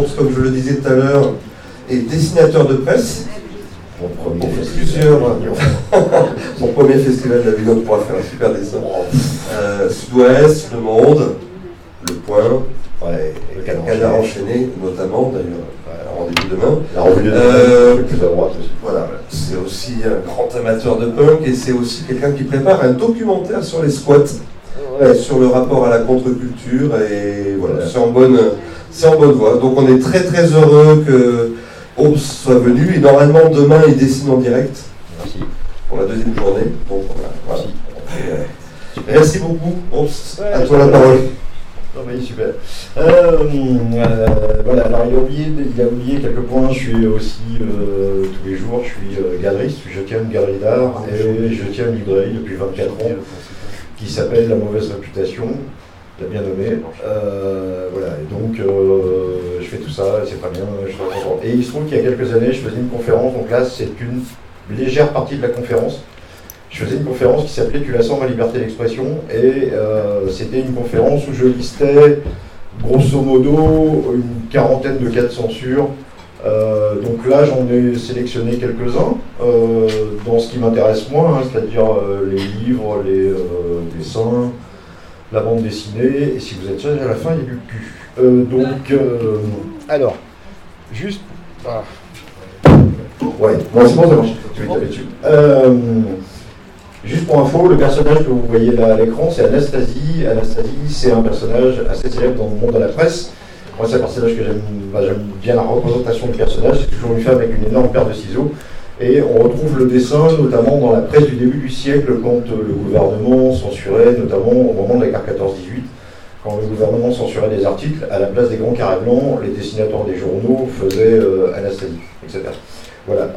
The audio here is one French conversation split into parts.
Ours, comme je le disais tout à l'heure, est dessinateur de presse. Mon premier Mon premier festival de la ville, on pourra faire un super dessin. Sud-Ouest, Le Monde, Le Point, le Canard enchaîné, notamment, d'ailleurs, rendez-vous demain. La revue de demain, plus à droite aussi. Voilà, c'est aussi un grand amateur de punk et c'est aussi quelqu'un qui prépare un documentaire sur les squats, sur le rapport à la contre-culture, et voilà, c'est en bonne voie. Donc on est très très heureux que Ours soit venu, et normalement demain il dessine en direct. Merci. Pour la deuxième journée. Donc voilà. Merci. Merci beaucoup, Ours. Ouais, à toi la parole. Non, mais super. Voilà, alors il a oublié quelques points. Je suis aussi, tous les jours, je suis galeriste, je tiens une galerie d'art et je tiens une librairie depuis 24 ans qui s'appelle La Mauvaise Réputation, l'a bien nommé. Voilà, et donc je fais tout ça, c'est très bien, je suis très content. Et il se trouve qu'il y a quelques années, je faisais une conférence, donc là c'est une légère partie de la conférence. Je faisais une conférence qui s'appelait « Tu la sens, ma liberté d'expression » et c'était une conférence où je listais grosso modo une quarantaine de cas de censure. Donc là j'en ai sélectionné quelques-uns dans ce qui m'intéresse moins, c'est-à-dire les livres, les dessins, la bande dessinée, et si vous êtes sage à la fin il y a du cul. Alors, juste... Ouais, bon c'est bon, ça marche, tu vas taper dessus. Juste pour info, le personnage que vous voyez là à l'écran, c'est Anastasie. Anastasie, c'est un personnage assez célèbre dans le monde de la presse. Moi, c'est un personnage que j'aime bien la représentation du personnage. C'est toujours une femme avec une énorme paire de ciseaux. Et on retrouve le dessin, notamment dans la presse du début du siècle, quand le gouvernement censurait, notamment au moment de la carte 14-18, quand le gouvernement censurait des articles, à la place des grands carrés blancs, les dessinateurs des journaux faisaient Anastasie, etc. Voilà.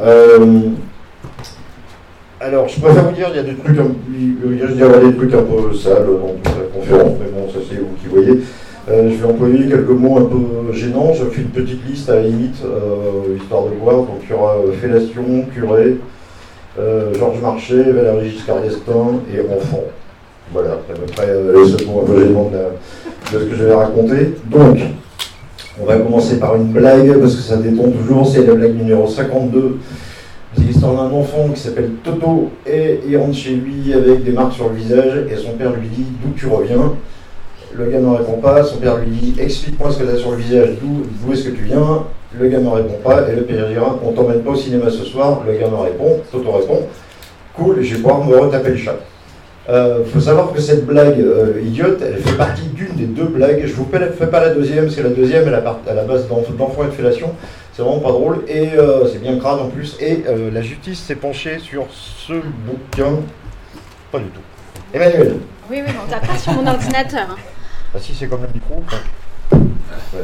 Alors, je préfère vous dire, il y a des trucs, il y a des trucs un peu sales dans toute la conférence, mais bon, ça c'est vous qui voyez. Je vais employer quelques mots un peu gênants. Je fais une petite liste à la limite, histoire de voir. Donc il y aura fellation, curé, Georges Marchais, Valéry Giscard d'Estaing et enfant. Voilà, à peu près les seuls mots un peu gênants de ce que je vais raconter. Donc, on va commencer par une blague, parce que ça détend toujours. C'est la blague numéro 52. C'est l'histoire d'un enfant qui s'appelle Toto et il rentre chez lui avec des marques sur le visage et son père lui dit « D'où tu reviens ?» Le gars ne répond pas, son père lui dit « Explique-moi ce que tu as sur le visage, d'où est-ce que tu viens ?» Le gars ne répond pas et le père dira « On t'emmène pas au cinéma ce soir ?» Le gars me répond, Toto répond « Cool, je vais pouvoir me retaper le chat. » Faut savoir que cette blague idiote, elle fait partie d'une des deux blagues. Je vous fais pas la deuxième, parce que la deuxième elle à la base d'enfant et de fellation. C'est vraiment pas drôle et c'est bien crade en plus. Et la justice s'est penchée sur ce bouquin. Pas du tout. Emmanuel. Oui, on tape pas sur mon ordinateur. Hein. Ah si, c'est comme le micro. Ouais.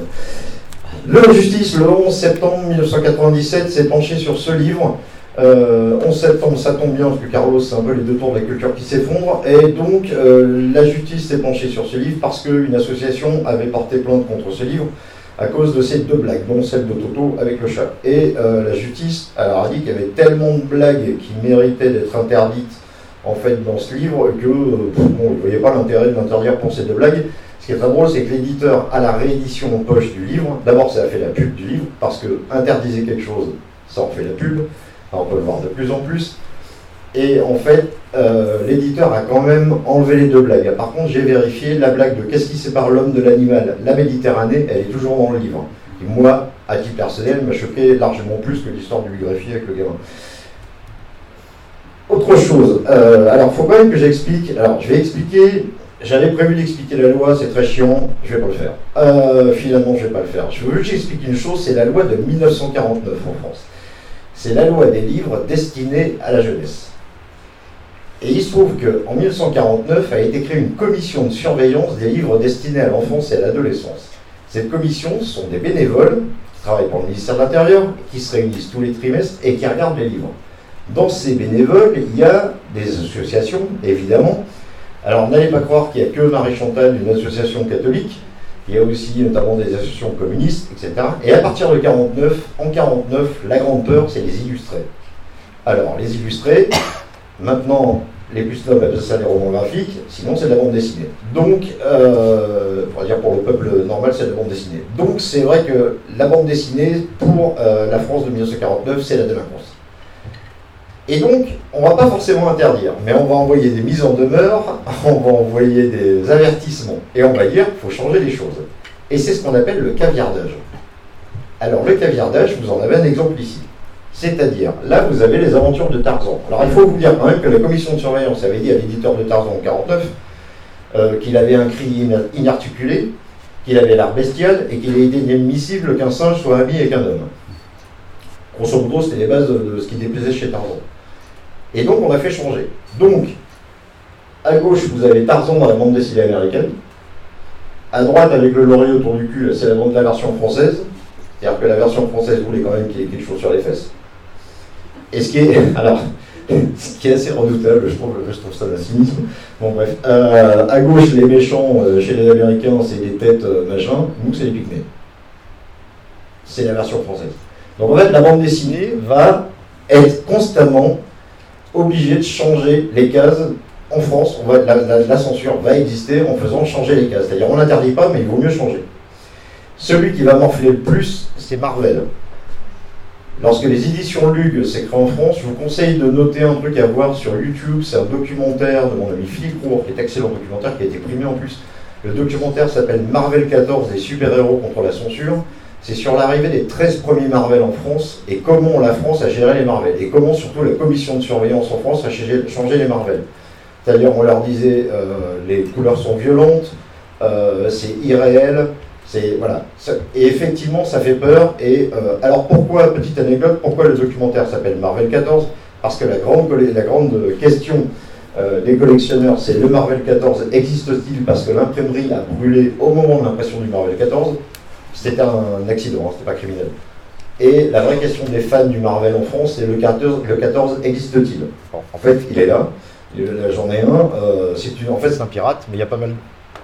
La justice, le 11 septembre 1997, s'est penchée sur ce livre. 11 septembre, ça tombe bien, parce que Carlos, c'est un peu les deux tours de la culture qui s'effondrent. Et donc, la justice s'est penchée sur ce livre parce qu'une association avait porté plainte contre ce livre à cause de ces deux blagues, dont celle de Toto avec le chat. Et la justice a dit qu'il y avait tellement de blagues qui méritaient d'être interdites en fait dans ce livre que bon, il ne voyait pas l'intérêt de l'interdire pour ces deux blagues. Ce qui est très drôle, c'est que l'éditeur, à la réédition en poche du livre, d'abord ça a fait la pub du livre, parce que interdisez quelque chose, ça en fait la pub. Alors on peut le voir de plus en plus. Et en fait, l'éditeur a quand même enlevé les deux blagues. Par contre, j'ai vérifié la blague de qu'est-ce qui sépare l'homme de l'animal, la Méditerranée, elle est toujours dans le livre. Et moi, à titre personnel, m'a choqué largement plus que l'histoire du greffier avec le gamin. Autre chose, alors il faut quand même que j'explique. Alors je vais expliquer, j'avais prévu d'expliquer la loi, c'est très chiant, je vais pas le faire. Finalement, je vais pas le faire. Je veux juste expliquer une chose, c'est la loi de 1949 en France. C'est la loi des livres destinés à la jeunesse. Et il se trouve qu'en 1949 a été créée une commission de surveillance des livres destinés à l'enfance et à l'adolescence. Cette commission, ce sont des bénévoles qui travaillent pour le ministère de l'Intérieur, qui se réunissent tous les trimestres et qui regardent les livres. Dans ces bénévoles, il y a des associations, évidemment. Alors n'allez pas croire qu'il n'y a que Marie-Chantal, une association catholique. Il y a aussi notamment des associations communistes, etc. Et à partir de 49, en 49, la grande peur, c'est les illustrés. Alors, les illustrés, maintenant, les plus snobs appellent ça les romans graphiques, sinon c'est de la bande dessinée. Donc, on va dire pour le peuple normal, c'est de la bande dessinée. Donc c'est vrai que la bande dessinée, pour la France de 1949, c'est la délinquance. Et donc, on ne va pas forcément interdire, mais on va envoyer des mises en demeure, on va envoyer des avertissements, et on va dire qu'il faut changer les choses. Et c'est ce qu'on appelle le caviardage. Alors le caviardage, vous en avez un exemple ici. C'est-à-dire, là vous avez les aventures de Tarzan. Alors il faut vous dire quand même que la commission de surveillance avait dit à l'éditeur de Tarzan en 1949 qu'il avait un cri inarticulé, qu'il avait l'art bestial et qu'il était inadmissible qu'un singe soit ami avec un homme. Grosso modo, c'était les bases de ce qui déplaisait chez Tarzan. Et donc on a fait changer. Donc, à gauche vous avez Tarzan dans la bande dessinée américaine. À droite, avec le laurier autour du cul, c'est la version française. C'est-à-dire que la version française voulait quand même qu'il y ait quelque chose sur les fesses. Et ce qui est assez redoutable, je trouve ça d'un cynisme. Bon bref, à gauche, les méchants chez les Américains, c'est des têtes machin, nous c'est les pygmées. C'est la version française. Donc en fait, la bande dessinée va être constamment obligée de changer les cases. En France, la censure va exister en faisant changer les cases. C'est-à-dire on n'interdit pas, mais il vaut mieux changer. Celui qui va morfler le plus, c'est Marvel. Lorsque les éditions Lug s'est créé en France, je vous conseille de noter un truc à voir sur YouTube. C'est un documentaire de mon ami Philippe Roure, qui est excellent documentaire, qui a été primé en plus. Le documentaire s'appelle Marvel 14, des super-héros contre la censure. C'est sur l'arrivée des 13 premiers Marvel en France et comment la France a géré les Marvel. Et comment surtout la commission de surveillance en France a changé les Marvel. C'est-à-dire on leur disait les couleurs sont violentes, c'est irréel. Voilà. Et effectivement, ça fait peur. Et alors pourquoi, petite anecdote, pourquoi le documentaire s'appelle Marvel 14 ? Parce que la grande question des collectionneurs, c'est le Marvel 14 existe-t-il ? Parce que l'imprimerie a brûlé au moment de l'impression du Marvel 14. C'était un accident, c'était pas criminel. Et la vraie question des fans du Marvel en France, c'est le 14 existe-t-il ? En fait, il est là. J'en ai un. En fait, c'est un pirate, mais il y a pas mal.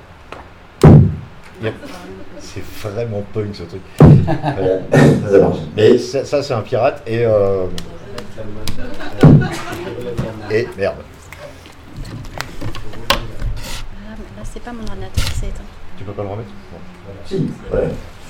C'est vraiment punk ce truc. Ça marche. Mais ça c'est un pirate et merde. Là, c'est pas mon ordinateur qui s'est éteint. Tu peux pas le remettre ? Non. Si. Ouais.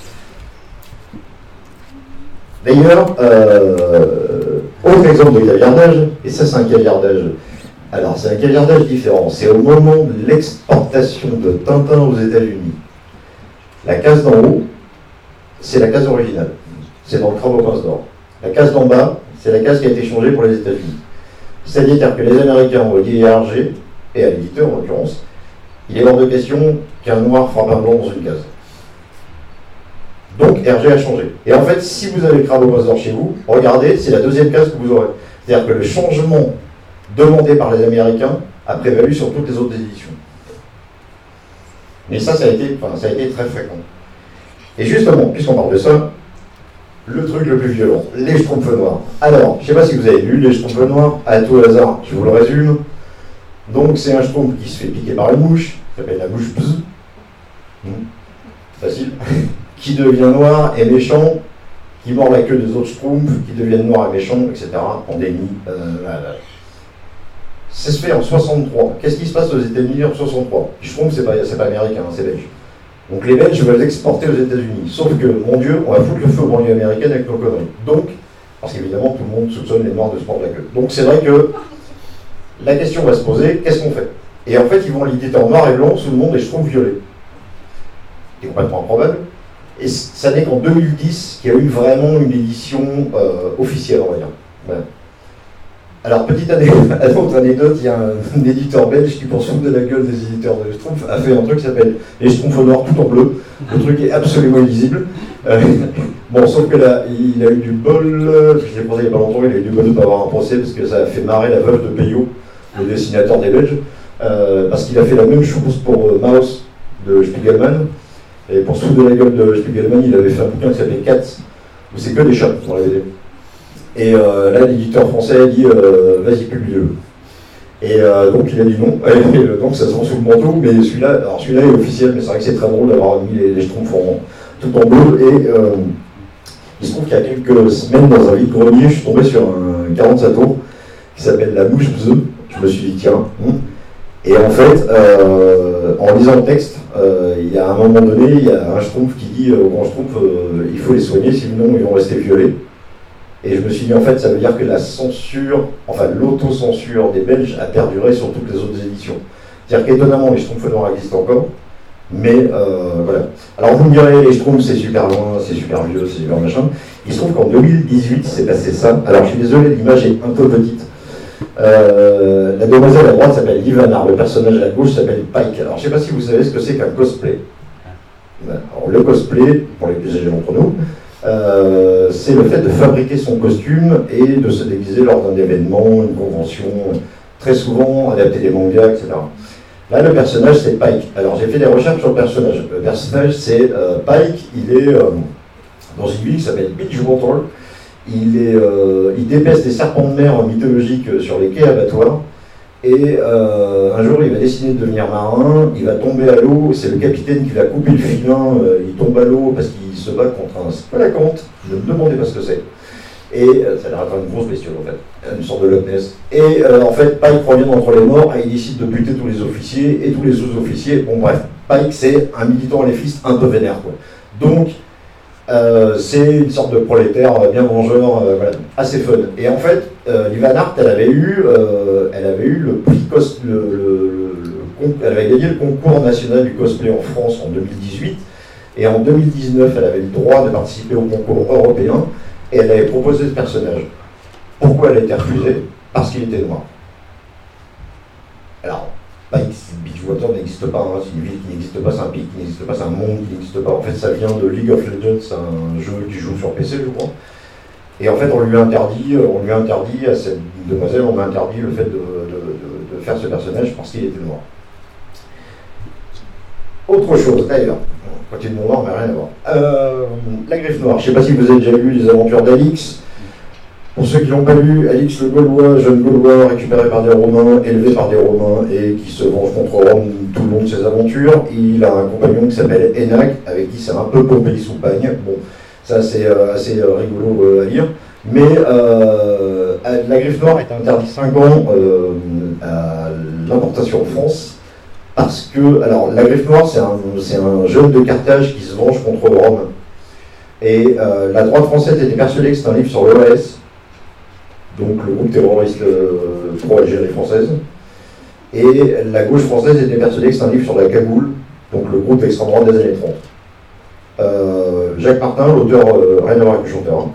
D'ailleurs, autre exemple de caviardage, et ça c'est un caviardage. Alors c'est un caviardage différent. C'est au moment de l'exportation de Tintin aux États-Unis. La case d'en haut, c'est la case originale. C'est dans le Crabe aux pinces d'or. La case d'en bas, c'est la case qui a été changée pour les États-Unis. C'est-à-dire que les Américains ont dit à Hergé, et à l'éditeur en l'occurrence, il est hors de question qu'un noir frappe un blanc dans une case. Donc Hergé a changé. Et en fait, si vous avez le Crabe aux pinces d'or chez vous, regardez, c'est la deuxième case que vous aurez. C'est-à-dire que le changement demandé par les Américains a prévalu sur toutes les autres éditions. Mais ça a été très fréquent. Et justement, puisqu'on parle de ça, le truc le plus violent, les Schtroumpfs noirs. Alors, je ne sais pas si vous avez lu les Schtroumpfs noirs, à tout hasard, je vous le résume. Donc, c'est un Schtroumpf qui se fait piquer par une mouche, qui s'appelle la mouche Bzz. Facile. Qui devient noir et méchant, qui mord la queue des autres Schtroumpfs, qui deviennent noirs et méchants, etc. Pandémie. Ça se fait en 63. Qu'est-ce qui se passe aux États-Unis en 63 ? Schtroumpf, c'est pas américain, c'est belge. Donc les Belges veulent exporter aux États-Unis. Sauf que, mon Dieu, on va foutre le feu aux banlieues américaines avec nos conneries. Donc, parce qu'évidemment, tout le monde soupçonne les Noirs de se mordre la queue. Donc c'est vrai que la question va se poser, qu'est-ce qu'on fait ? Et en fait, ils vont l'éditer en noir et blanc sous le nom des Schtroumpfs violets. C'est complètement improbable. Et ça n'est qu'en 2010 qu'il y a eu vraiment une édition officielle, on va dire. Voilà. Alors, petite autre anecdote, il y a un éditeur belge qui, pour se foutre de la gueule des éditeurs de Schtroumpf, a fait un truc qui s'appelle les Schtroumpfs noirs tout en bleu. Le truc est absolument illisible. Bon, sauf que là, il a eu du bol, je l'ai posé il n'y a pas longtemps, il a eu du bol de ne pas avoir un procès parce que ça a fait marrer la veuve de Peyo, le dessinateur des Belges, parce qu'il a fait la même chose pour Maus de Spiegelman. Et pour se foutre de la gueule de Spiegelman, il avait fait un bouquin qui s'appelait Cats, où c'est que des chats dans la BD. Et là, l'éditeur français a dit vas-y, publie-le. Et donc il a dit non. Et donc ça se vend sous le manteau, mais celui-là est officiel, mais c'est vrai que c'est très drôle d'avoir mis les Schtroumpfs tout en bleu. Et il se trouve qu'il y a quelques semaines, dans un vide-grenier, je suis tombé sur un 40 Satour qui s'appelle la mouche Bzz. Je me suis dit, tiens. Et en fait, en lisant le texte, il y a un moment donné, il y a un Schtroumpf qui dit au grand Schtroumpf, il faut les soigner, sinon ils vont rester violés. Et je me suis dit, en fait, ça veut dire que la censure, enfin l'autocensure des Belges a perduré sur toutes les autres éditions. C'est-à-dire qu'étonnamment, les Schtroumpfs noirs existent encore, mais voilà. Alors vous me direz, les Schtroumpfs, c'est super loin, c'est super vieux, c'est super machin. Il se trouve qu'en 2018, il s'est passé ça. Alors je suis désolé, l'image est un peu petite. La demoiselle à droite s'appelle Liv Anard, le personnage à gauche s'appelle Pike. Alors je ne sais pas si vous savez ce que c'est qu'un cosplay. Alors, le cosplay, pour les plus âgés d'entre nous, c'est le fait de fabriquer son costume et de se déguiser lors d'un événement, une convention, très souvent adapter des mangas, etc. Là, le personnage, c'est Pike. Alors j'ai fait des recherches sur le personnage. Le personnage, c'est Pike, il est dans une ville qui s'appelle Beachwater. Il dépèce des serpents de mer mythologiques sur les quais abattoirs. Et un jour, il va décider de devenir marin, il va tomber à l'eau, c'est le capitaine qui va couper le filin, il tombe à l'eau parce qu'il se bat contre un spelacanthe, ne me demandez pas ce que c'est. Et ça a l'air d'être une grosse bestiole en fait, une sorte de Loch Ness. Et en fait, Pike revient d'entre les morts et il décide de buter tous les officiers et tous les sous-officiers. Bon bref, Pike c'est un militant aléfiste un peu vénère quoi. Donc, c'est une sorte de prolétaire bien vengeur, voilà, assez fun. Et en fait, Liv Anard, elle avait eu le prix elle avait gagné le concours national du cosplay en France en 2018, et en 2019, elle avait le droit de participer au concours européen, et elle avait proposé ce personnage. Pourquoi elle a été refusée? Parce qu'il était noir. Alors, Beachwater n'existe pas, hein, c'est une ville qui n'existe pas, c'est un pays qui n'existe pas, c'est un monde qui n'existe pas. En fait, ça vient de League of Legends, c'est un jeu qui joue sur PC, je crois. Et en fait, on lui a interdit à cette demoiselle, on a interdit le fait de faire ce personnage parce qu'il était noir. Autre chose, d'ailleurs, quand il est noir, mais rien à voir. La Griffe Noire, je ne sais pas si vous avez déjà lu les aventures d'Alix. Pour ceux qui n'ont pas lu, Alix le Gaulois, jeune Gaulois récupéré par des Romains, élevé par des Romains et qui se venge contre Rome tout le long de ses aventures. Il a un compagnon qui s'appelle Enac, avec qui c'est un peu pompé sous pagne. Bon, ça c'est assez rigolo à lire. Mais la Griffe Noire est interdite 5 ans à l'importation en France. Parce que, alors, la Griffe Noire, c'est un jeune de Carthage qui se venge contre Rome. Et la droite française était persuadée que c'est un livre sur l'OAS. Donc le groupe terroriste pro-Algérie française. Et la gauche française était persuadée que c'est un livre sur la Cagoule, donc le groupe d'extrême droite des années 30. Jacques Martin, l'auteur, rien à voir avec le chanteur,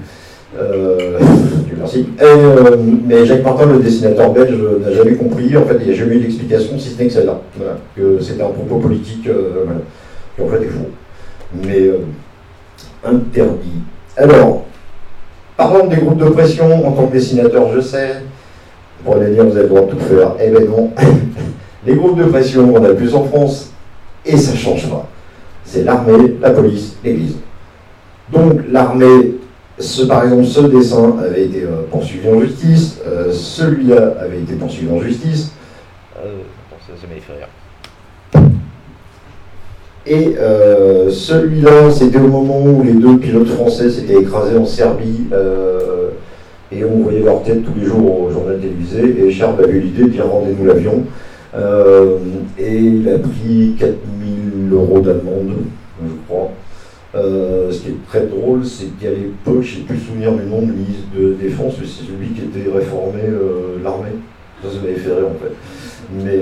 Dieu merci. Mais Jacques Martin, le dessinateur belge, n'a jamais compris, en fait il n'y a jamais eu d'explication si ce n'est que celle-là, voilà, que c'était un propos politique, voilà, qui en fait est faux. Mais interdit. Alors, parlons des groupes de pression, en tant que dessinateur, je sais, vous pourrez dire, vous avez le droit de tout faire. Eh bien non. Les groupes de pression, on a plus en France, et ça ne change pas. C'est l'armée, la police, l'église. Donc l'armée, par exemple, ce dessin avait été poursuivi en justice, celui-là avait été poursuivi en justice. Ça m'a fait rire. Et celui-là, c'était au moment où les 2 pilotes français s'étaient écrasés en Serbie, et on voyait leur tête tous les jours au journal télévisé, et Charles avait eu l'idée de dire rendez-nous l'avion, et il a pris 4 000 € d'amende, je crois. Ce qui est très drôle, c'est qu'à l'époque, je n'ai plus souvenir du nom du ministre de Défense, mais c'est celui qui était réformé l'armée. Ça m'avait fait rire en fait. Mais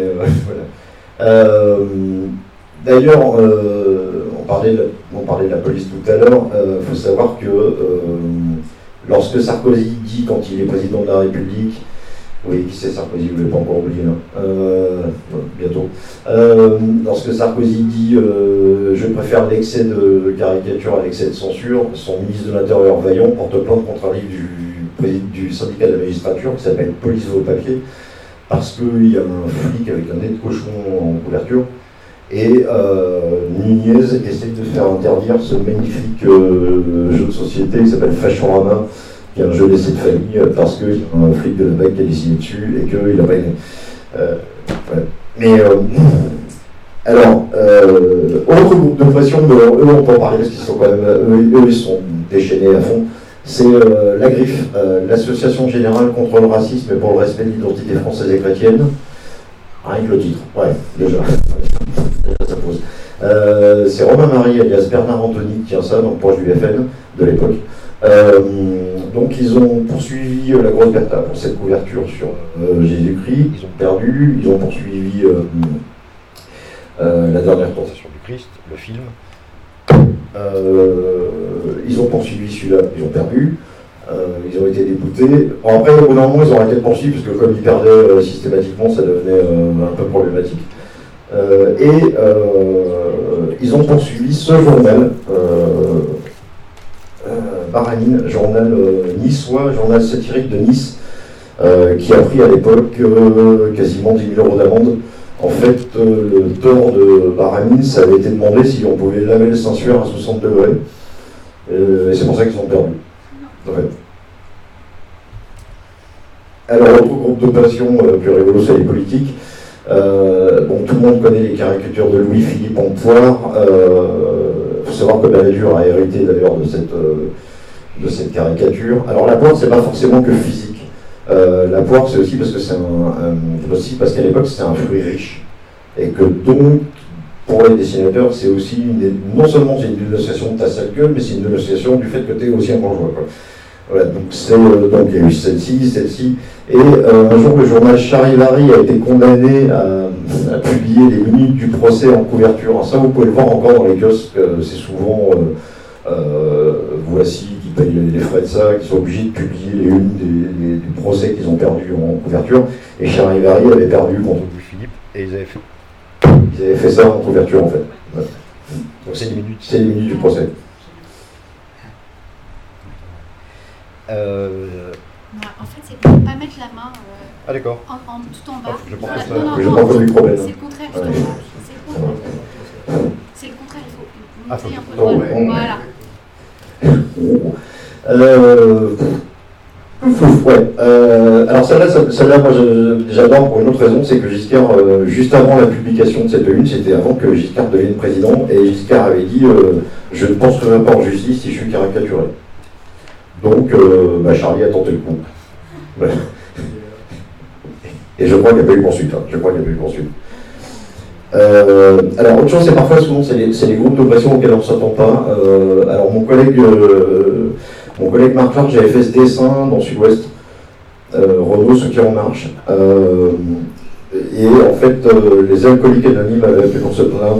voilà. D'ailleurs, on parlait de la police tout à l'heure. Il faut savoir que lorsque Sarkozy dit, quand il est président de la République, oui, qui c'est Sarkozy, vous ne l'avez pas encore oublié, bientôt. Lorsque Sarkozy dit je préfère l'excès de caricature à l'excès de censure, son ministre de l'Intérieur Vaillant porte plainte contre un livre du syndicat de la magistrature qui s'appelle Police vos papiers, parce qu'il y a un flic avec un nez de cochon en couverture. Et Nunez essaie de faire interdire ce magnifique jeu de société qui s'appelle Fashorama, qui est un jeu d'essai de famille, parce qu'il y a un flic de la BAC qui a dessiné dessus et qu'il n'a pas aimé. Ouais. Mais alors, autre groupe de pression, eux on peut en parler parce qu'ils sont quand même, eux ils sont déchaînés à fond, C'est la Griffe, l'Association Générale contre le Racisme et pour le respect de l'identité française et chrétienne. Rien que le titre, ouais, déjà ça pose. C'est Romain Marie alias Bernard Anthony qui tient ça, donc proche du FN de l'époque. Donc ils ont poursuivi la Grosse Bertha pour cette couverture sur Jésus-Christ, ils ont perdu, ils ont poursuivi la dernière tentation du Christ, le film. Ils ont poursuivi celui-là, ils ont perdu, ils ont été déboutés. Bon, après, au bout d'un moment, ils ont arrêté de poursuivre, parce que comme ils perdaient systématiquement, ça devenait un peu problématique. Ils ont poursuivi ce journal, Baranine, journal niçois, journal satirique de Nice, qui a pris à l'époque quasiment 10 000 € d'amende. En fait, le tort de Baranine, ça avait été demandé si on pouvait laver le Saint-Suaire à 60 degrés. Et c'est pour ça qu'ils ont perdu. En fait. Alors, autre groupe de passion plus rigolo, c'est les politiques. Bon, tout le monde connaît les caricatures de Louis-Philippe Ampoire. Il faut savoir que Balladur a hérité d'ailleurs de cette caricature. Alors, la pointe, c'est pas forcément que physique. La poire, c'est aussi parce que parce qu'à l'époque c'était un fruit riche et que donc pour les dessinateurs c'est aussi non seulement c'est une dénonciation de ta sale gueule, mais c'est une dénonciation du fait que tu es aussi un bourgeois. Voilà, donc il y a eu celle-ci, et un jour le journal Charivari a été condamné à publier les minutes du procès en couverture. Alors ça vous pouvez le voir encore dans les kiosques, c'est souvent Voici qui payent les frais de ça, qui sont obligés de publier les unes du procès qu'ils ont perdu en couverture. Et Charivari avait perdu contre Louis-Philippe, et ils avaient fait ça en couverture en fait. Ouais. Donc c'est les minutes du procès. En fait, c'est pour ne pas mettre la main ah d'accord. Tout en bas. Je pense que j'ai pas entendu le problème. C'est le contraire, justement. Ouais. C'est le contraire, il faut monter un peu. Voilà. Alors celle-là, moi j'adore pour une autre raison, c'est que Giscard, juste avant la publication de cette une, c'était avant que Giscard devienne président, et Giscard avait dit je ne penserai pas en justice si je suis caricaturé. Donc Charlie a tenté le coup. Ouais. Et je crois qu'il n'y a pas eu poursuite. Alors autre chose, c'est parfois souvent c'est les groupes d'oppression auxquels on ne s'attend pas. Alors mon collègue Marc Georges avait fait ce dessin dans Sud-Ouest, Renault, ceux qui en marche. Et en fait, les alcooliques anonymes avaient appelé pour se plaindre.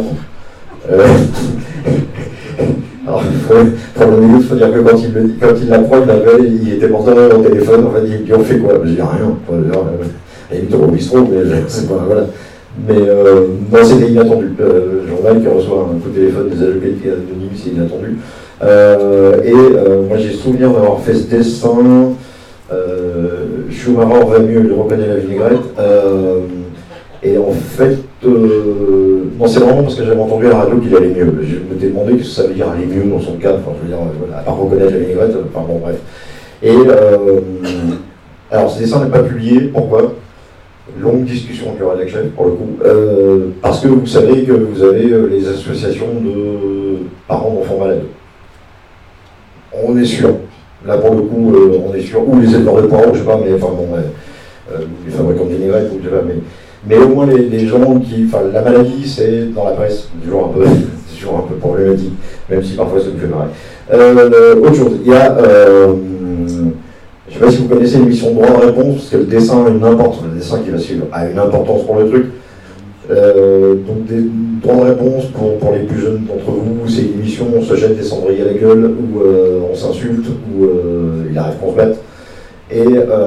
Alors, pour l'anecdote, il faut dire que quand il l'apprend, il était porteur au téléphone, en fait, ils lui ont fait quoi? Je dis rien. Il était au bistrot, mais c'est pas, voilà. Mais non, c'était inattendu. Le journal qui reçoit un coup de téléphone des alcooliques anonymes, c'est inattendu. Moi j'ai souvenir d'avoir fait ce dessin. Schumacher va mieux, il reconnaît la vinaigrette. Et en fait, non, c'est vraiment parce que j'avais entendu à la radio qu'il allait mieux. Je m'étais demandé ce que ça veut dire aller mieux dans son cas. Enfin, je veux dire, voilà, à part reconnaître la vinaigrette, enfin bon, bref. Et alors, ce dessin n'est pas publié. Pourquoi? Longue discussion avec le rédacteur chef, pour le coup. Parce que vous savez que vous avez les associations de parents d'enfants malades. On est sûr. Là, pour le coup, on est sûr. Ou les éleveurs de poireaux, je sais pas, mais enfin bon, les fabricants de vinaigrette, ou je sais pas, mais au moins les gens qui. Enfin, la maladie, c'est dans la presse, toujours un peu problématique, même si parfois ça nous fait marrer. Autre chose, il y a. Je ne sais pas si vous connaissez l'émission Droit de réponse, parce que le dessin a une importance, le dessin qui va suivre a une importance pour le truc. Donc des droits de réponse pour les plus jeunes d'entre vous, c'est une émission où on se jette des cendriers à la gueule, où on s'insulte, où il arrive qu'on se batte. Et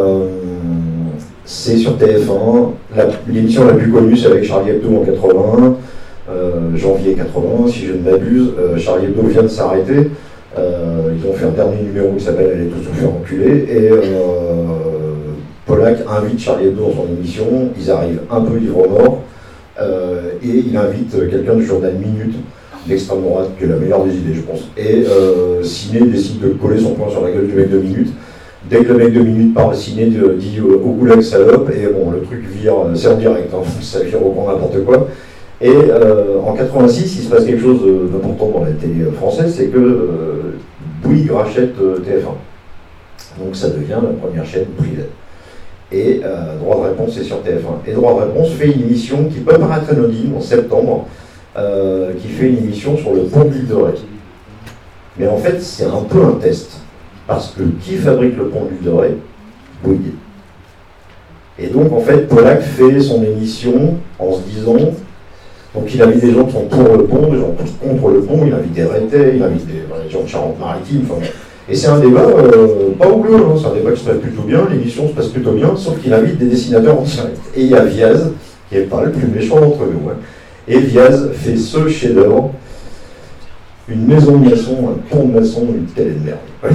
c'est sur TF1. L'émission la plus connue, c'est avec Charlie Hebdo en 80, janvier 80, si je ne m'abuse. Charlie Hebdo vient de s'arrêter. Ils ont fait un dernier numéro qui s'appelle Elle est tous se faire enculer, et Pollack invite Charlie Hebdo dans son émission. Ils arrivent un peu ivre-mort, et il invite quelqu'un du journal Minute d'extrême droite, qui est la meilleure des idées, je pense. Et Ciné décide de coller son poing sur la gueule du mec de Minute. Dès que le mec de Minute parle, Ciné dit au goulag salope, et bon, le truc vire, c'est en direct, hein, ça vire au grand n'importe quoi. Et en 86, il se passe quelque chose d'important dans la télé française, c'est que Bouygues rachète TF1. Donc ça devient la première chaîne privée. Et Droit de réponse est sur TF1. Et Droit de réponse fait une émission qui peut paraître anodine en septembre, qui fait une émission sur le pont de l'île de Ré. Mais en fait, c'est un peu un test. Parce que qui fabrique le pont de l'île de Ré? Bouygues. Et donc, en fait, Pollack fait son émission en se disant... Donc, il invite des gens qui sont pour le pont, des gens contre le pont, il invite des Rétais, il invite des gens de Charente-Maritime, enfin... Et c'est un débat pas houleux, hein, c'est un débat qui se passe plutôt bien, l'émission se passe plutôt bien, sauf qu'il invite des dessinateurs en direct. Et il y a Viaz, qui n'est pas le plus méchant d'entre nous. Hein. Et Viaz fait ce chef-d'œuvre, une maison de maçon, un pont de maçon, une telle de merde.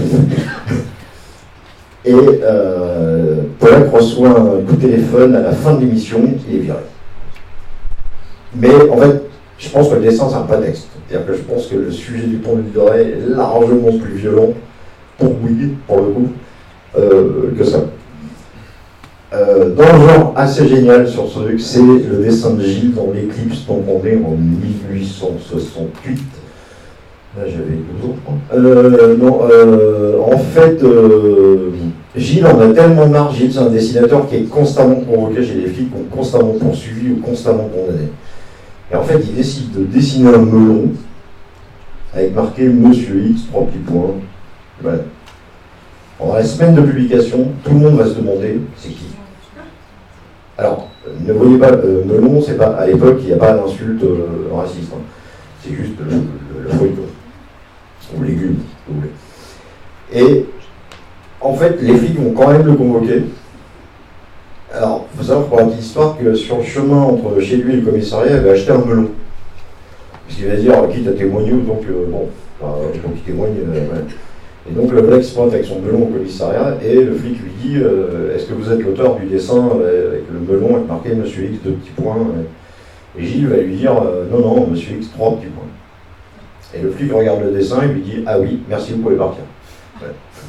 Et Pollack reçoit un coup de téléphone à la fin de l'émission, il est viré. Mais en fait, je pense que le dessin, c'est un prétexte. C'est-à-dire que je pense que le sujet du pont de l'île de Ré est largement plus violent pour Bouygues, pour le coup, que ça. Dans le genre assez génial sur ce truc, c'est le dessin de Gilles dans l'Éclipse, donc on est en 1868. Là, j'avais 12 ans, je crois. En fait, Gilles en a tellement marre. Gilles, c'est un dessinateur qui est constamment convoqué chez les flics, constamment poursuivi ou constamment condamné. Et en fait, il décide de dessiner un melon avec marqué Monsieur X, 3 petits points. Voilà. Pendant la semaine de publication, tout le monde va se demander c'est qui. Alors, ne voyez pas, melon, c'est pas, à l'époque, il n'y a pas d'insulte raciste. Hein. C'est juste le fruit, ou légume, si vous voulez. Et en fait, les flics vont quand même le convoquer. Alors, il faut savoir pour la petite histoire que sur le chemin entre chez lui et le commissariat, il avait acheté un melon. Parce qu'il va dire, quitte à témoigner, donc il témoigne. Ouais. Et donc le mec se pointe avec son melon au commissariat et le flic lui dit est-ce que vous êtes l'auteur du dessin avec le melon avec marqué Monsieur X, 2 petits points. Et Gilles va lui dire non, Monsieur X, 3 petits points. Et le flic regarde le dessin et lui dit ah oui, merci, vous pouvez partir. Ouais.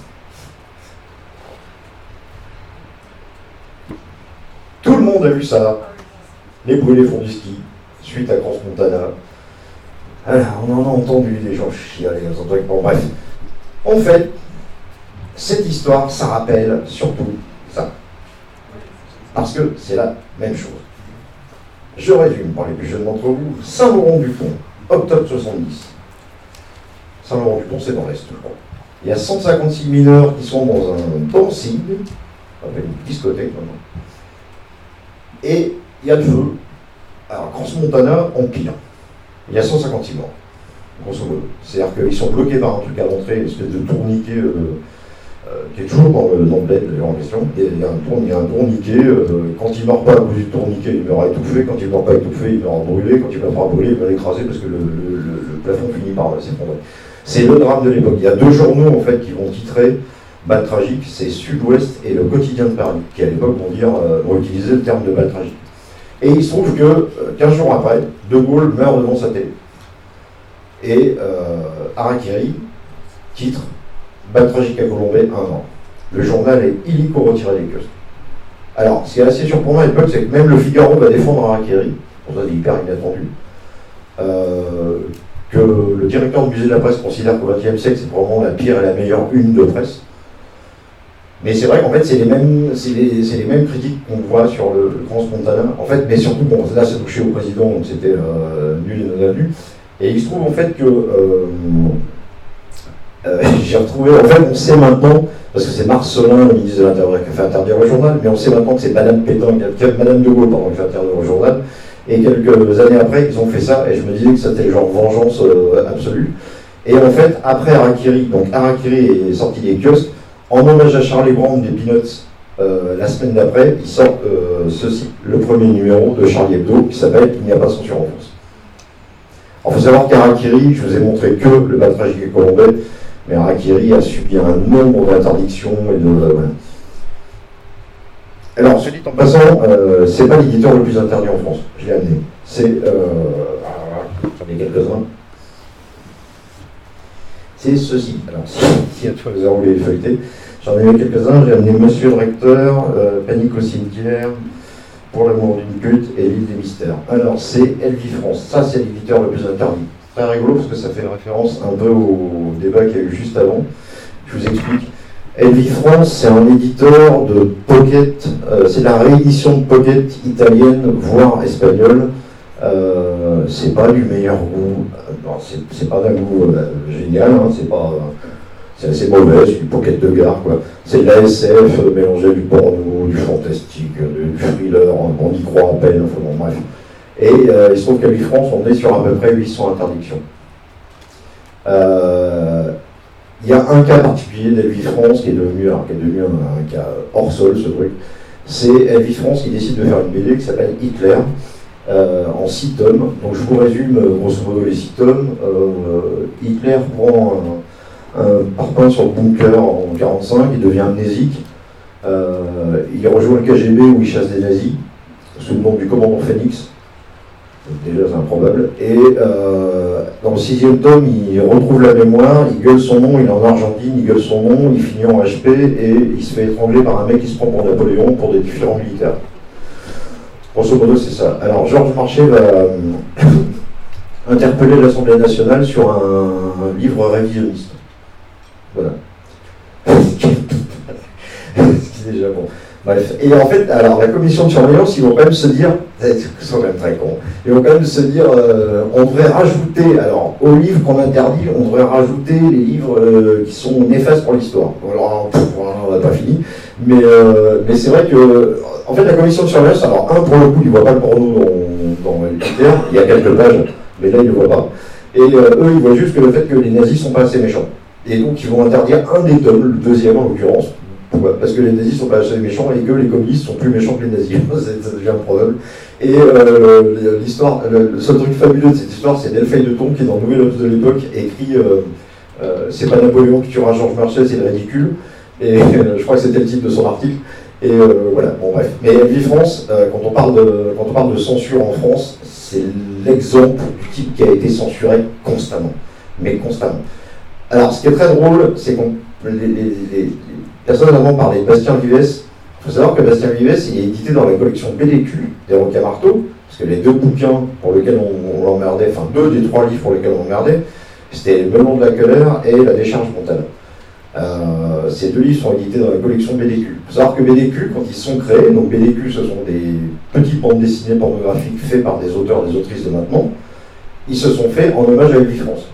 Tout le monde a vu ça. Les brûlés font du ski, suite à Crans Montana. Alors, on en a entendu des gens chialer, bon bref. En fait, cette histoire, ça rappelle surtout ça. Parce que c'est la même chose. Je résume pour les plus jeunes d'entre vous. Saint-Laurent-du-Pont, octobre 70. Saint-Laurent-du-Pont, c'est dans l'Est, je crois. Il y a 156 mineurs qui sont dans un dancing, avec une discothèque maintenant. Et il y a le feu. Alors, Crans Montana, empire. Il y a 156 morts, grosso modo. C'est-à-dire qu'ils sont bloqués par un truc à l'entrée, une espèce de tourniquet qui est toujours dans le bled en question. Et il y a un tourniquet, quand il ne meurt pas à cause du tourniquet, il meurt étouffé. Quand il ne meurt pas étouffé, il meurt brûlé. Quand il ne meurt pas brûlé, il meurt écrasé parce que le plafond finit par s'effondrer. C'est le drame de l'époque. Il y a 2 journaux en fait qui vont titrer balle tragique, c'est Sud-Ouest et le Quotidien de Paris, qui à l'époque vont utiliser le terme de balle tragique. Et il se trouve que 15 jours après, De Gaulle meurt devant sa télé. Et Harakiri titre balle tragique à Colombey, 1 an. Le journal est illico retiré des kiosques. Alors, ce qui est assez surprenant à l'époque, c'est que même le Figaro va défendre Harakiri, pour ça c'est hyper inattendu, que le directeur du musée de la presse considère qu'au XXe siècle, c'est probablement la pire et la meilleure une de presse. Mais c'est vrai qu'en fait, c'est les mêmes critiques qu'on voit sur le Crans Montana. En fait, mais surtout, bon, là, ça touchait au président, donc c'était nul et non avenu. Et il se trouve en fait que j'ai retrouvé, en fait, on sait maintenant, parce que c'est Marcelin, le ministre de l'Intérieur, qui a fait interdire le journal, mais on sait maintenant que c'est Madame Pétain, Madame de Gaulle, pardon, qui a fait interdire le journal. Et quelques années après, ils ont fait ça, et je me disais que c'était genre vengeance absolue. Et en fait, après Harakiri, donc Harakiri est sorti des kiosques. En hommage à Charlie Brown des Peanuts, la semaine d'après, il sort ceci, le premier numéro de Charlie Hebdo, qui s'appelle « Il n'y a pas censure en France ». Il faut savoir qu'Harakiri, je vous ai montré que le balle tragique colombais, mais Harakiri a subi un nombre d'interdictions et de... Alors, ce dit en passant, c'est pas l'éditeur le plus interdit en France, je l'ai amené. C'est... j'en ai quelques-uns. C'est ceci. Alors, si à toi vous avez les feuilletés, j'en ai eu quelques-uns. J'ai amené Monsieur le Recteur, Panique au cimetière, Pour l'amour d'une pute et L'île des mystères. Alors, c'est Elvie France. Ça, c'est l'éditeur le plus interdit. Très rigolo parce que ça fait référence un peu au débat qu'il y a eu juste avant. Je vous explique. Elvi France, c'est un éditeur de pocket, c'est la réédition de pocket italienne, voire espagnole. C'est pas du meilleur goût, c'est pas d'un goût génial, hein, c'est assez mauvais, c'est du pocket de gare, quoi. C'est de la SF mélangé du porno, du fantastique, du thriller, on y croit à peine, enfin bon, bref. Et il se trouve qu'à Elvi France, on est sur à peu près 800 interdictions. Il y a un cas particulier d'Elvi France qui est devenu un cas hors sol, ce truc. C'est Elvi France qui décide de faire une BD qui s'appelle Hitler, en 6 tomes. Donc je vous résume grosso modo les 6 tomes. Hitler prend un parpaing sur le bunker en 1945, il devient amnésique. Il rejoint le KGB où il chasse des nazis, sous le nom du commandant Phoenix. Déjà c'est improbable. Et dans le 6e tome, il retrouve la mémoire, il gueule son nom, il est en Argentine, il gueule son nom, il finit en HP et il se fait étrangler par un mec qui se prend pour Napoléon pour des différents militaires. Grosso modo, c'est ça. Alors Georges Marchais va interpeller l'Assemblée nationale sur un livre révisionniste. Voilà. Ce qui est déjà bon. Bref, et en fait, alors la commission de surveillance, ils vont quand même se dire, ils sont quand même très cons, ils vont quand même se dire, on devrait rajouter, alors aux livres qu'on interdit, on devrait rajouter les livres qui sont néfastes pour l'histoire. Alors, on n'a pas fini, mais c'est vrai que, en fait, la commission de surveillance, alors pour le coup, ils ne voient pas le porno dans les critères, il y a quelques pages, mais là, ils ne le voient pas. Et eux, ils voient juste que le fait que les nazis ne sont pas assez méchants. Et donc, ils vont interdire un des tomes, le deuxième en l'occurrence, parce que les nazis sont pas assez méchants et que les communistes sont plus méchants que les nazis. Ça devient improbable. Et l'histoire, le seul truc fabuleux de cette histoire, c'est Delphine de Tombe qui, dans Nouvelle Obs de l'époque, écrit c'est pas Napoléon qui tuera Georges Marchais, c'est le ridicule. Et je crois que c'était le titre de son article. Et voilà, bon bref. Mais Elvi France, quand on parle de censure en France, c'est l'exemple du type qui a été censuré constamment. Mais constamment. Alors, ce qui est très drôle, c'est qu'on les personnes avant parlaient de Bastien Vives. Il faut savoir que Bastien Vives, il est édité dans la collection BDQ des Roca Marteau, parce que les 2 bouquins pour lesquels on l'emmerdait, enfin 2 des 3 livres pour lesquels on l'emmerdait, c'était Le Melon de la colère et La décharge mentale. Ces 2 livres sont édités dans la collection BDQ. Il faut savoir que BDQ, quand ils sont créés, donc BDQ, ce sont des petites bandes dessinées pornographiques faites par des auteurs, des autrices de maintenant, ils se sont faits en hommage à Elvi France.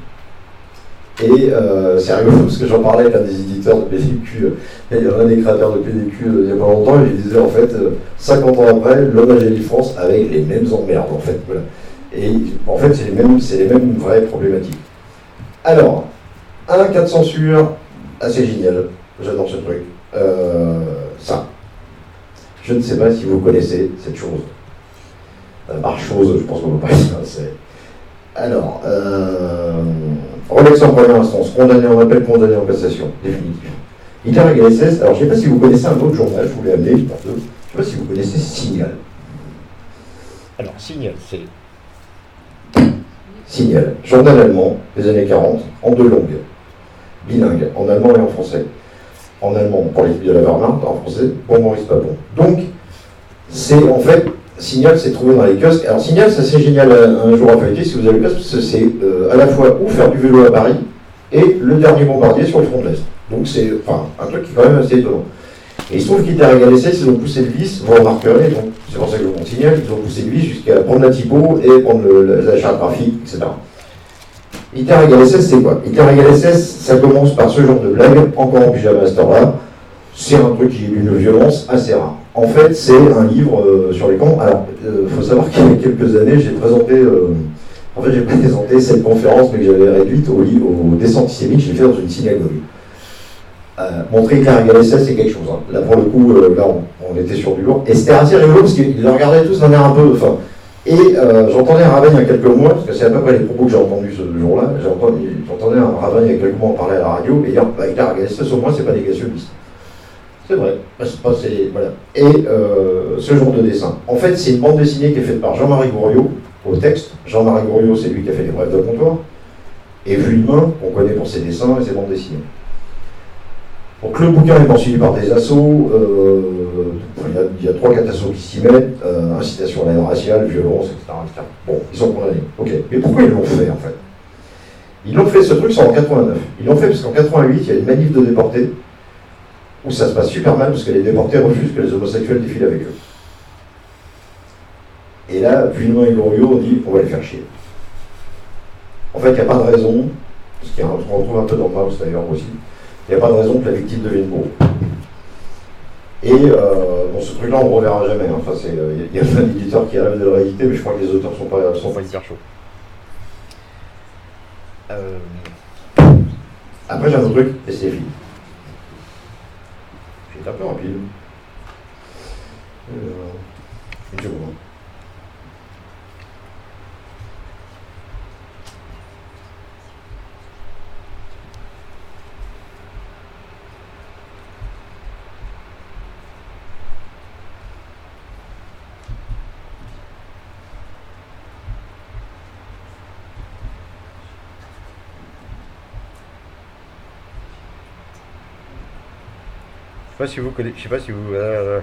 Et c'est rigolo parce que j'en parlais avec un des éditeurs de PDQ, un des créateurs de PDQ il n'y a pas longtemps, et je lui disais en fait, 50 ans après, l'hommage à Elvi France avec les mêmes emmerdes en fait. Voilà. Et en fait, c'est les mêmes vraies problématiques. Alors, un cas de censure assez génial, j'adore ce truc. Ça. Je ne sais pas si vous connaissez cette chose. Par chose, je pense qu'on ne peut pas dire. Alors, Rolex en première instance, condamné en appel, condamné en cassation, définitif. Hitler égale SS, alors je ne sais pas si vous connaissez un autre journal, je vous l'ai amené, je ne sais pas si vous connaissez Signal. Alors, Signal, c'est Signal, journal allemand des années 40, en 2 langues, bilingue, en allemand et en français. En allemand pour l'équipe de la Wehrmacht, en français pour Maurice Papon. Donc, c'est en fait, Signal s'est trouvé dans les kiosques. Alors Signal, ça c'est génial un jour à feuilleter si vous avez le kiosque, parce que c'est à la fois où faire du vélo à Paris et le dernier bombardier sur le front de l'Est. Donc c'est un truc qui est quand même assez étonnant. Et il se trouve qu'Hitler égale SS, ils ont poussé le vis, vous remarquerez, donc c'est pour ça que je vous Signal, ils ont poussé le vis jusqu'à prendre la typo et prendre la charte graphique, etc. Hitler égale SS, c'est quoi? Hitler égale SS, ça commence par ce genre de blague, encore en pyjama à cette heure-là. C'est un truc qui est d'une violence assez rare. En fait, c'est un livre sur les camps. Alors, il faut savoir qu'il y a quelques années, j'ai présenté cette conférence, mais que j'avais réduite au dessin antisémite, je l'ai fait dans une synagogue. Montrer Hitler égale SS, c'est quelque chose. Hein. Là, pour le coup, là, on était sur du lourd. Et c'était assez rigolo, parce qu'ils le regardaient tous d'un air un peu... Et j'entendais un rabbin il y a quelques mois, parce que c'est à peu près les propos que j'ai entendus ce jour-là, j'entendais un rabbin il y a quelques mois en parler à la radio, et dire, Hitler égale SS, au moins, c'est pas négationniste. C'est vrai, voilà. Et ce genre de dessin. En fait, c'est une bande dessinée qui est faite par Jean-Marie Gouriot, au texte. Jean-Marie Gouriot, c'est lui qui a fait les brèves de comptoir. Et Vuillemin, qu'on connaît pour ses dessins et ses bandes dessinées. Donc le bouquin est poursuivi par des assauts, il y a 3-4 assauts qui s'y mettent, incitation à la haine raciale, violence, etc., etc. Bon, ils sont condamnés. Ok, mais pourquoi ils l'ont fait en fait? Ils l'ont fait, ce truc, c'est en 89. Ils l'ont fait parce qu'en 88, il y a une manif de déportés où ça se passe super mal parce que les déportés refusent que les homosexuels défilent avec eux. Et là, Puignement et Goriot ont dit on va les faire chier. En fait, il n'y a pas de raison, ce qu'on retrouve un peu dans Maus d'ailleurs aussi, il n'y a pas de raison que la victime devienne bourreau. Et bon, ce truc-là, on ne reverra jamais. Hein. Enfin, y a plein d'éditeurs qui rêvent de le rééditer, mais je crois que les auteurs sont pas hyper chauds. Après, j'ai un autre truc, et c'est les filles. J'ai un peu rapide. Une seconde. Je sais pas si vous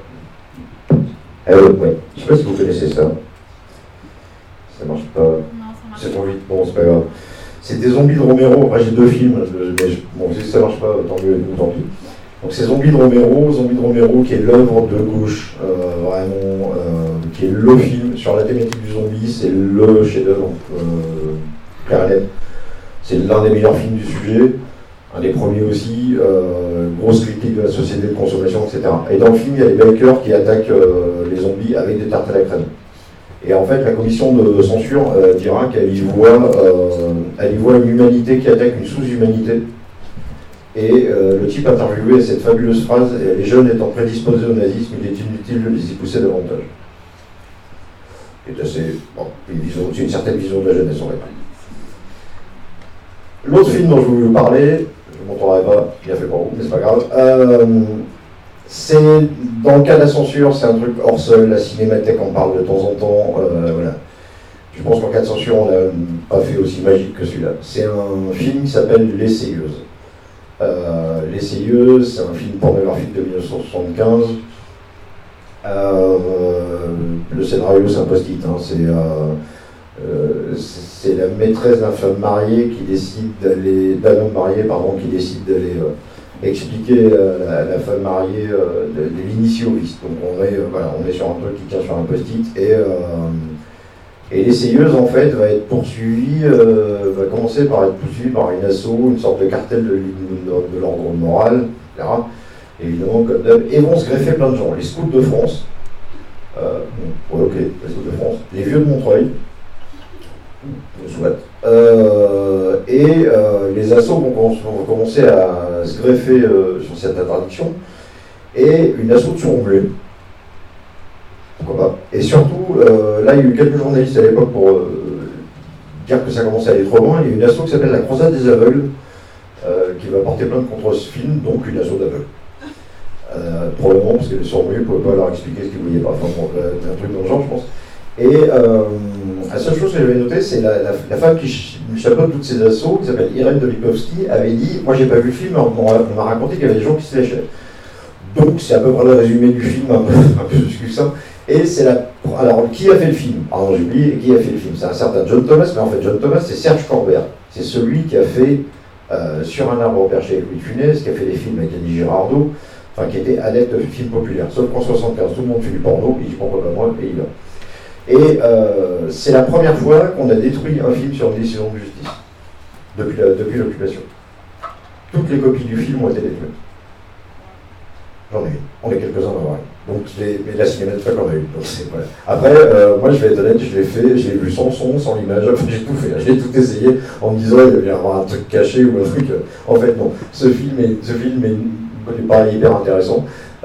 Ouais. Je sais pas si vous connaissez ça. Ça marche pas. Non, ça marche c'est trop vite. Bon, c'est pas grave. C'est des zombies de Romero. Après, j'ai deux films. Mais bon, si ça marche pas, tant mieux, tant pis. Donc, c'est Zombies de Romero qui est l'œuvre de gauche, vraiment, qui est le film sur la thématique du zombie. C'est le chef-d'œuvre, clair et net. C'est l'un des meilleurs films du sujet. Un des premiers aussi, grosse critique de la société de consommation, etc. Et dans le film, il y a les bikers qui attaquent les zombies avec des tartes à la crème. Et en fait, la commission de censure dira qu'elle y voit une humanité qui attaque une sous-humanité. Et le type interviewé a cette fabuleuse phrase « Les jeunes étant prédisposés au nazisme, il est inutile de les y pousser davantage ». C'est une certaine vision de la jeunesse, en fait. L'autre film dont je voulais vous parler, je ne m'entendrai pas, bien fait pour vous, mais c'est pas grave. C'est, dans le cas de la censure, c'est un truc hors sol, la Cinémathèque en parle de temps en temps, voilà. Je pense qu'en cas de censure, on n'a pas fait aussi magique que celui-là. C'est un film qui s'appelle L'Essayeuse. L'Essayeuse, c'est un film pornographique de 1975. Le scénario, c'est un post-it, hein, c'est la maîtresse d'un femme mariée qui décide d'un homme marié, qui décide d'aller expliquer à la femme mariée de l'initier au vice. Donc on est sur un truc qui tient sur un post-it et l'essayeuse en fait va commencer par être poursuivie par une asso, une sorte de cartel de l'ordre moral, etc. Évidemment, comme d'hab, et vont se greffer plein de gens. Les scouts de France, les scouts de France, les vieux de Montreuil. Soit. Les assos vont commencer à se greffer sur cette interdiction et une asso de surmuet. Pourquoi pas. Et surtout, là il y a eu quelques journalistes à l'époque pour dire que ça commençait à aller trop loin. Il y a une asso qui s'appelle la Croisade des Aveugles qui va porter plainte contre ce film, donc une asso d'aveugles. Probablement parce que les surmuets ne pouvaient pas leur expliquer ce qu'ils ne voyaient pas. Enfin bon, un truc dans le genre, je pense. Et la seule chose que j'avais notée, c'est la femme qui chapeaute toutes ces assos, qui s'appelle Irène Dolikovski, avait dit « Moi j'ai pas vu le film, on m'a raconté qu'il y avait des gens qui se léchaient ». Donc c'est à peu près le résumé du film, un peu succinct. Et c'est alors qui a fait le film? Pardon, j'ai oublié qui a fait le film. C'est un certain John Thomas, mais en fait John Thomas c'est Serge Corbert. C'est celui qui a fait Sur un arbre perché avec Louis de Funès, qui a fait des films avec Annie Girardot, qui était adepte de films populaires. Sauf qu'en 1975, tout le monde fait du porno, il dit pourquoi pas moi, et il va. Et c'est la première fois qu'on a détruit un film sur une décision de justice, depuis l'occupation. Toutes les copies du film ont été détruites. J'en ai une. On est quelques-uns à avoir une. Donc, mais la cinémathèque en a une. Donc, voilà. Après, moi, je vais être honnête, je l'ai vu sans son, sans l'image. Enfin, j'ai tout fait. J'ai tout essayé en me disant il va y avoir un truc caché ou un truc. En fait, non. Ce film est pas hyper intéressant.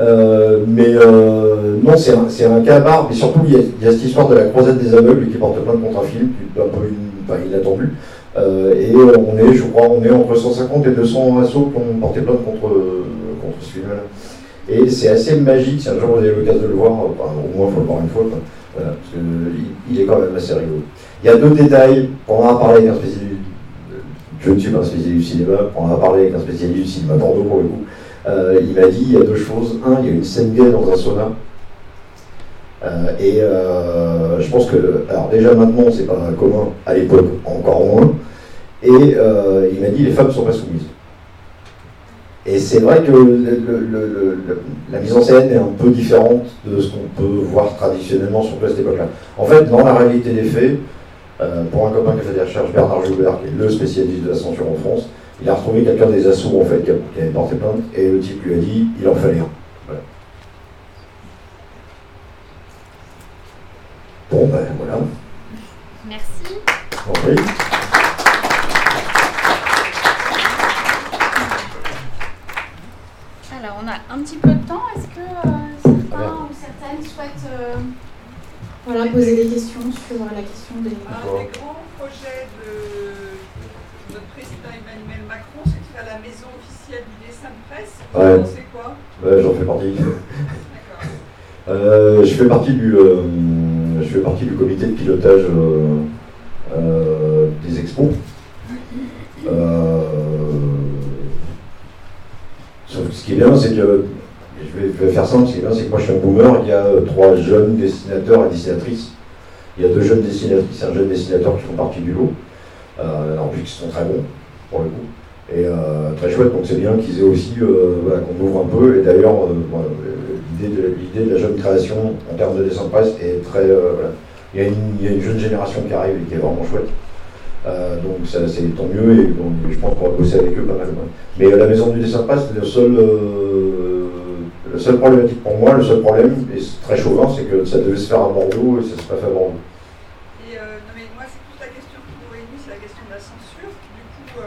Non, c'est un cas à part, mais surtout il y a cette histoire de la Croisade des Aveugles qui porte plainte contre un film, qui est un peu inattendu. Et on est entre 150 et 200 assos qui ont porté plainte contre ce film-là. Et c'est assez magique, si un jour vous avez l'occasion de le voir, au moins il faut le voir une fois, voilà, parce qu'il est quand même assez rigolo. Il y a deux détails, on en a parlé avec un spécialiste, je ne suis pas un spécialiste du cinéma, on en a parlé avec un spécialiste du cinéma Bordeaux pour le coup. Il m'a dit il y a deux choses. Un, il y a une scène gay dans un sauna. Je pense que, alors déjà maintenant c'est pas commun, à l'époque encore moins. Et il m'a dit les femmes ne sont pas soumises. Et c'est vrai que la mise en scène est un peu différente de ce qu'on peut voir traditionnellement, surtout à cette époque-là. En fait, dans la réalité des faits, pour un copain qui a fait des recherches, Bernard Joubert, qui est le spécialiste de la censure en France, il a retrouvé quelqu'un des assos en fait, qui avait porté plainte, et le type lui a dit il en fallait un. Voilà. Bon, ben voilà. Merci. Okay. Alors, on a un petit peu de temps. Est-ce que certains ou certaines souhaitent poser des questions sur la question des... Un des grands projets de notre président Emmanuel Macron, c'est de faire la maison officielle du dessin de presse. Vous pensez quoi? Ouais, j'en fais partie. Je fais partie du comité de pilotage des expos. Ce qui est bien, c'est que, je vais faire simple, ce qui est bien, c'est que moi je suis un boomer, il y a 3 jeunes dessinateurs et dessinatrices. Il y a 2 jeunes dessinatrices et un jeune dessinateur qui font partie du lot. En plus, ils sont très bons, pour le coup. Et très chouette, donc c'est bien qu'ils aient aussi, qu'on ouvre un peu. Et d'ailleurs, l'idée de la jeune création en termes de dessin de presse est très... Il y a une jeune génération qui arrive et qui est vraiment chouette. Donc ça, c'est tant mieux, et bon, je pense qu'on va bosser avec eux pas mal. Mais la maison du dessin de presse, le seul problématique pour moi, le seul problème, et c'est très chauvin, c'est que ça devait se faire à Bordeaux et ça s'est pas fait à Bordeaux. Et non mais moi c'est toute la question qui nous réunit, c'est la question de la censure. Du coup,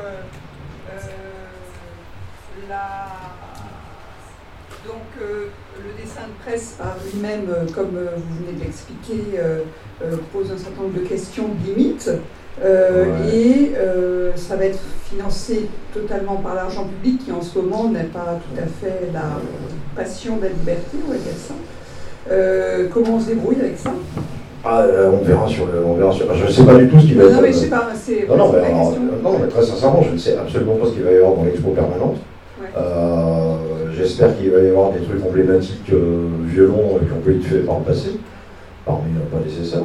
le dessin de presse par lui-même, comme vous venez de l'expliquer, pose un certain nombre de questions limites. Et ça va être financé totalement par l'argent public qui en ce moment n'est pas tout à fait la passion de la liberté, on va dire ça. Comment on se débrouille avec ça? On verra sur je ne sais pas du tout ce qui va être. Non mais je sais pas, c'est non, mais très sincèrement, je ne sais absolument pas ce qu'il va y avoir dans l'expo permanente. Ouais. J'espère qu'il va y avoir des trucs emblématiques violents qui ont pu être faits par le passé, parmi pas nécessaire.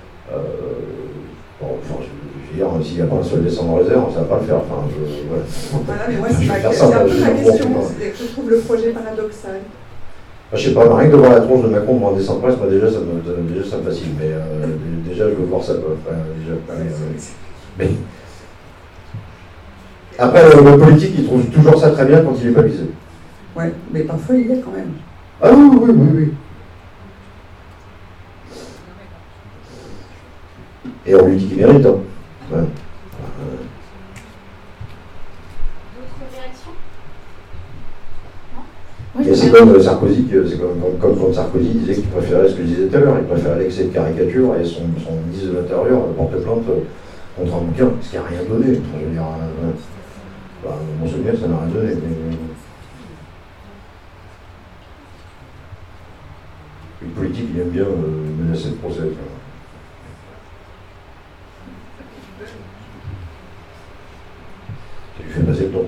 Je veux dire, s'il n'y a pas un seul descendant en réserve, ça ne va pas le faire. Enfin, voilà, mais moi, c'est un peu ma question. Je trouve le projet paradoxal. Je sais pas, rien que de voir la tronche de Macron devant un dessin de presse, moi déjà ça me fascine. Mais déjà, je veux voir ça. Mais après, le politique, il trouve toujours ça très bien quand il n'est pas visé. Ouais, mais parfois il y a quand même. Ah oui. Et on lui dit qu'il mérite. Hein. Ouais. D'autres réactions? Et c'est comme Sarkozy, c'est comme quand Sarkozy disait qu'il préférait ce que je disais tout à l'heure, il préférait l'excès de caricature et son ministre de l'Intérieur porte plainte contre un bouquin, ce qui n'a rien donné. Enfin, je veux dire, mon souvenir, ça n'a rien donné. Le politique, il aime bien menacer le procès. Ça lui fait passer le temps.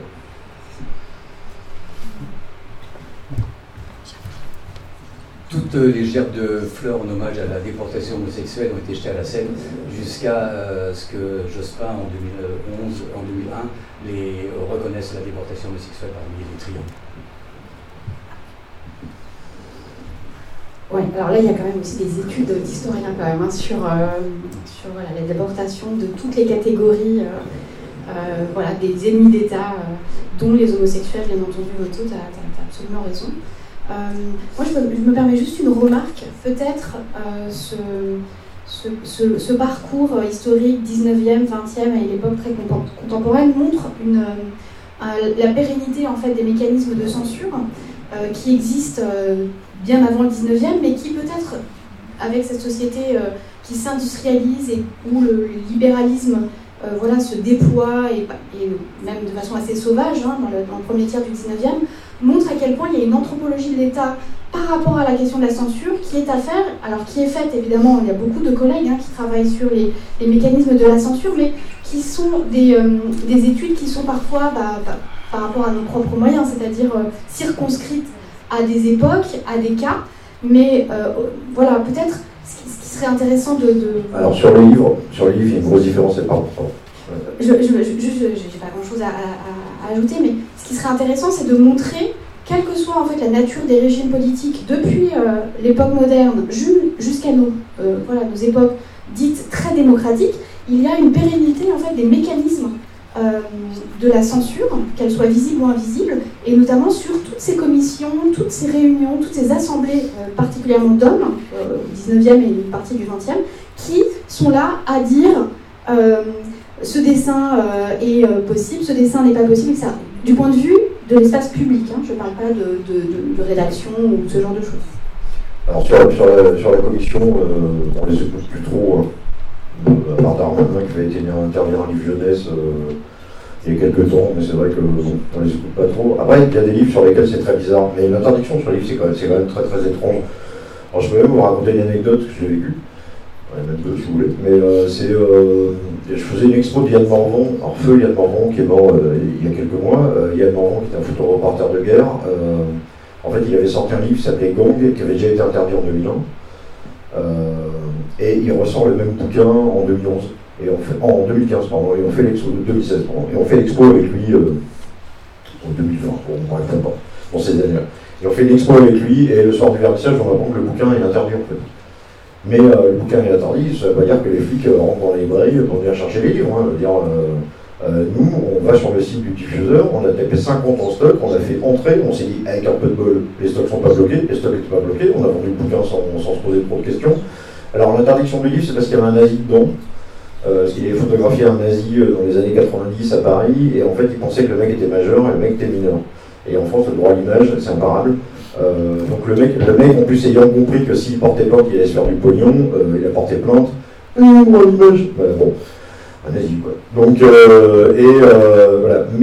Toutes les gerbes de fleurs en hommage à la déportation homosexuelle ont été jetées à la Seine jusqu'à ce que Jospin, en 2011, en 2001, les reconnaisse la déportation homosexuelle parmi les triomphes. Oui, alors là, il y a quand même aussi des études d'historiens quand même, sur voilà, la déportation de toutes les catégories, voilà, des ennemis d'État, dont les homosexuels, bien entendu, Otto, tu as absolument raison. Moi, je me permets juste une remarque. Peut-être ce parcours historique 19e, 20e et l'époque très contemporaine montre la pérennité en fait, des mécanismes de censure qui existent bien avant le 19e, mais qui peut-être, avec cette société qui s'industrialise et où le libéralisme voilà, se déploie et même de façon assez sauvage hein, dans le premier tiers du 19e, montre à quel point il y a une anthropologie de l'État par rapport à la question de la censure qui est à faire, alors qui est faite évidemment, il y a beaucoup de collègues hein, qui travaillent sur les mécanismes de la censure, mais qui sont des études qui sont parfois par rapport à nos propres moyens, c'est-à-dire circonscrites à des époques, à des cas, mais voilà, peut-être ce qui serait intéressant de... Alors sur le livre, il y a une grosse différence, c'est pas important. Je n'ai pas grand-chose à ajouter, mais ce qui serait intéressant, c'est de montrer, quelle que soit en fait la nature des régimes politiques depuis l'époque moderne jusqu'à nos époques dites très démocratiques, il y a une pérennité en fait des mécanismes de la censure, qu'elle soit visible ou invisible, et notamment sur toutes ces commissions, toutes ces réunions, toutes ces assemblées, particulièrement d'hommes, au 19e et une partie du 20e, qui sont là à dire ce dessin est possible, ce dessin n'est pas possible, etc. Du point de vue de l'espace public, hein, je ne parle pas de rédaction ou de ce genre de choses. Alors sur la commission, on les écoute plus trop, à part Darmanin qui avait été intervenir en livre jeunesse il y a quelques temps, mais c'est vrai que on les écoute pas trop. Après, il y a des livres sur lesquels c'est très bizarre, mais l'interdiction sur les livres, c'est quand même très très étrange. Alors je peux même vous raconter une anecdote que j'ai vécue. Même deux si vous voulez. Mais je faisais une expo de Yann Morvan, alors feu Yann Morvan qui est mort il y a quelques mois. Yann Morvan qui est un photoreporter de guerre. En fait, il avait sorti un livre qui s'appelait Gang, qui avait déjà été interdit en 2001. Et il ressort le même bouquin en 2011. En 2015, pardon. Et on fait l'expo de 2016, pardon. Et on fait l'expo avec lui en 2020. Bon, bref, pas dans ces années-là. Et on fait une expo avec lui, et le soir du vernissage, on apprend que le bouquin est interdit en fait. Mais le bouquin est interdit, ça ne veut pas dire que les flics rentrent dans les librairies pour venir chercher les livres. Nous, on va sur le site du diffuseur, on a tapé 50 en stock, on a fait entrer, on s'est dit avec un peu de bol, les stocks ne sont pas bloqués, les stocks n'étaient pas bloqués, on a vendu le bouquin sans se poser trop de questions. Alors l'interdiction du livre, c'est parce qu'il y avait un nazi dedans, parce qu'il avait photographié un nazi dans les années 90 à Paris, et en fait il pensait que le mec était majeur et le mec était mineur. Et en France, le droit à l'image, c'est imparable. Donc le mec, en plus, ayant compris que s'il portait plainte, il allait se faire du pognon, il a porté plainte. Droit à l'image. Bon, un nazi quoi. Donc, voilà. Mais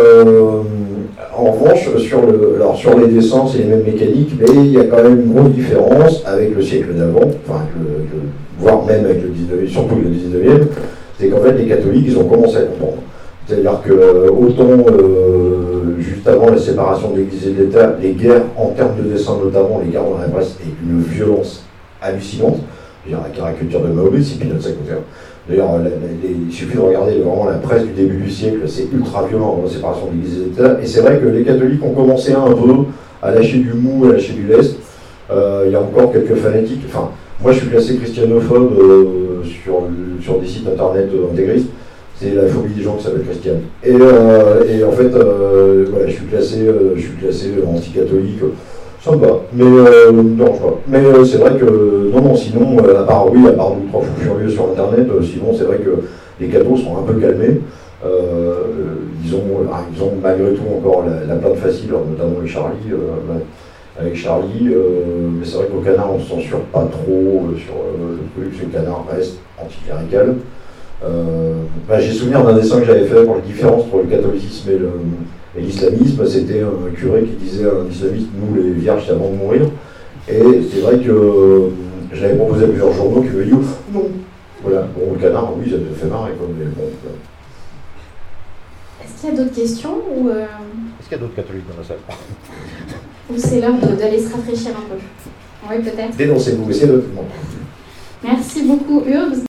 en revanche, sur les dessins, c'est les mêmes mécaniques, mais il y a quand même une grosse différence avec le siècle d'avant, enfin, voire même avec le 19e, surtout le 19e, c'est qu'en fait, les catholiques, ils ont commencé à comprendre. C'est-à-dire que autant juste avant la séparation de l'Église et de l'État, les guerres en termes de dessin notamment, les guerres dans la presse, avec une violence hallucinante. Je veux dire, la caricature de Mahomet, c'est Pinot 51. D'ailleurs, il suffit de regarder vraiment la presse du début du siècle, c'est ultra violent dans la séparation de l'Église et de l'État. Et c'est vrai que les catholiques ont commencé un peu à lâcher du mou, à lâcher du lest. Il y a encore quelques fanatiques. Enfin, moi je suis classé christianophobe sur des sites internet intégristes. C'est la phobie des gens qui s'appellent Christiane. Et en fait, voilà, je suis classé anti-catholique, ça me va, mais non, je vois. Mais c'est vrai que, non, sinon, à part 2-3 fous furieux sur Internet, sinon c'est vrai que les cathos sont un peu calmés. Ils ont malgré tout encore la plainte facile, notamment avec Charlie, mais c'est vrai qu'au Canard on ne censure pas trop sur le truc, le Canard reste anticlérical. J'ai souvenir d'un dessin que j'avais fait pour la différence entre le catholicisme et l'islamisme. C'était un curé qui disait à un islamiste, nous les vierges c'est avant de mourir. Et c'est vrai que je l'avais proposé à plusieurs journaux qui m'avaient dit non. Voilà, bon, le Canard, oui, ça me fait marrer quoi, mais bon. Est-ce qu'il y a d'autres questions ou Est-ce qu'il y a d'autres catholiques dans la salle? Ou c'est l'heure d'aller se rafraîchir un peu? Oui, peut-être. Dénoncez-vous, essayez de. Merci beaucoup, Urbs.